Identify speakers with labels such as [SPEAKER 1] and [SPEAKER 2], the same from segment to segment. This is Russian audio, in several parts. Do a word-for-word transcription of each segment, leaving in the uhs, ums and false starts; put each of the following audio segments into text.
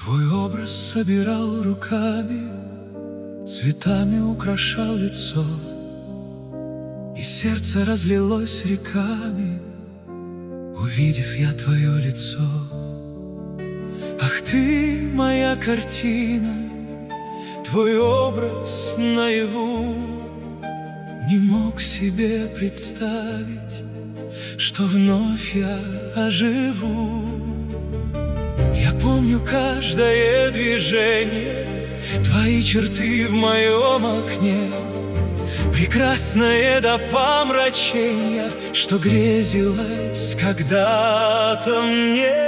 [SPEAKER 1] Твой образ собирал руками, цветами украшал лицо, и сердце разлилось реками, увидев я твое лицо. Ах ты, моя картина, твой образ наяву. Не мог себе представить, что вновь я оживу. Я помню каждое движение, твои черты в моем окне, прекрасное до помрачения, что грезилось когда-то мне.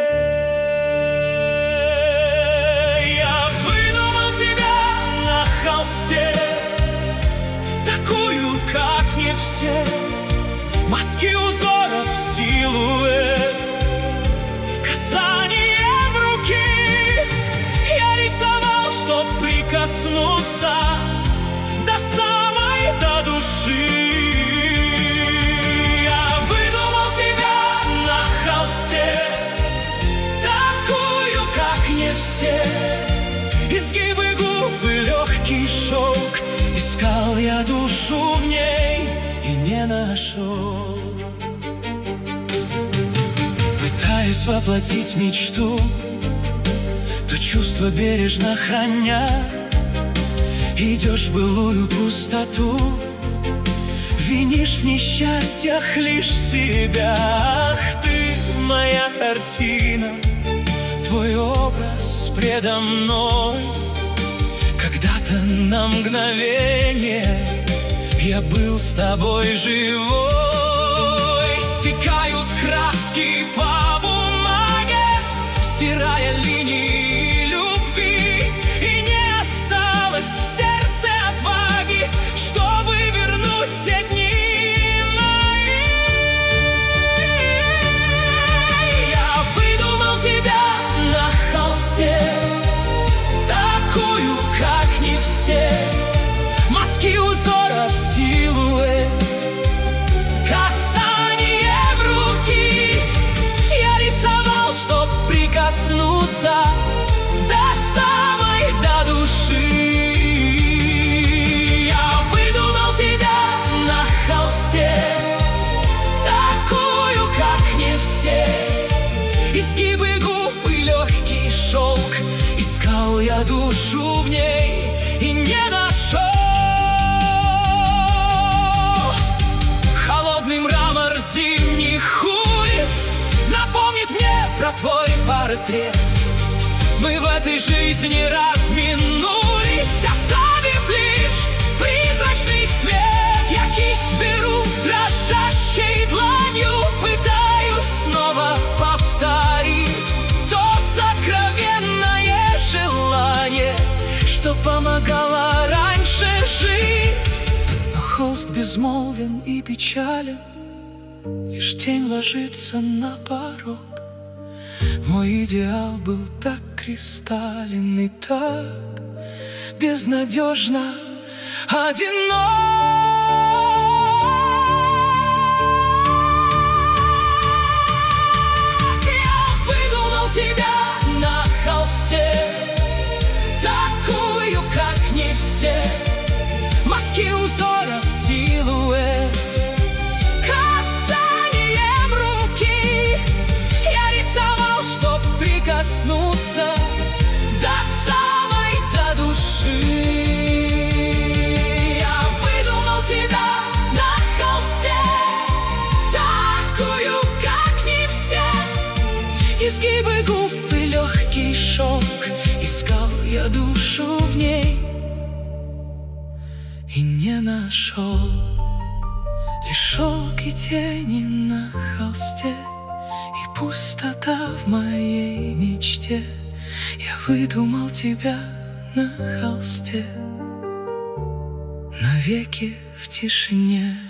[SPEAKER 1] Я выдумал тебя на холсте, такую, как не все, мазки узоров, силуэт, касанием руки я рисовал, чтоб прикоснуться до самой, до души. Я выдумал тебя на холсте, такую, как не все, изгибы губ и легкий шелк. Искал я душу в ней и не нашел. Пытаясь воплотить мечту, то чувство бережно храня, идешь в былую пустоту, винишь в несчастьях лишь себя. Ах ты, моя картина, твой образ предо мной. Когда-то на мгновение я был с тобой живой. Стекают краски по бумаге, стирая линии любви, и не осталось в сердце отваги, чтобы вернуть все дни мои. Я выдумал тебя на холсте, такую, как не все, мазки узоров, силуэт, касанием руки я рисовал, чтоб прикоснуться до самой, до души. Я выдумал тебя на холсте, такую, как не все, изгибы губ и легкий шелк. Искал я душу в ней и не нашел. Холодный мрамор зимних улиц напомнит мне про твой портрет. Мы в этой жизни разминулись, оставив лишь призрачный свет. Я кисть беру дрожащей дланью, пытаюсь снова повторить то сокровенное желание, что помогало раньше жить. Но холст безмолвен и печален, лишь тень ложится на порог. Мой идеал был так кристаллен и так безнадежно одинок. Я выдумал тебя на холсте, такую, как не все, мазки узоров, силуэт, касанием руки я рисовал, чтоб прикоснуться до самой, до души. Я выдумал тебя на холсте, такую, как не все, изгибы губ и легкий шелк. Искал я душу в ней и не нашел. Лишь шелк и тени на холсте, и пустота в моей мечте. Я выдумал тебя на холсте, навеки в тишине.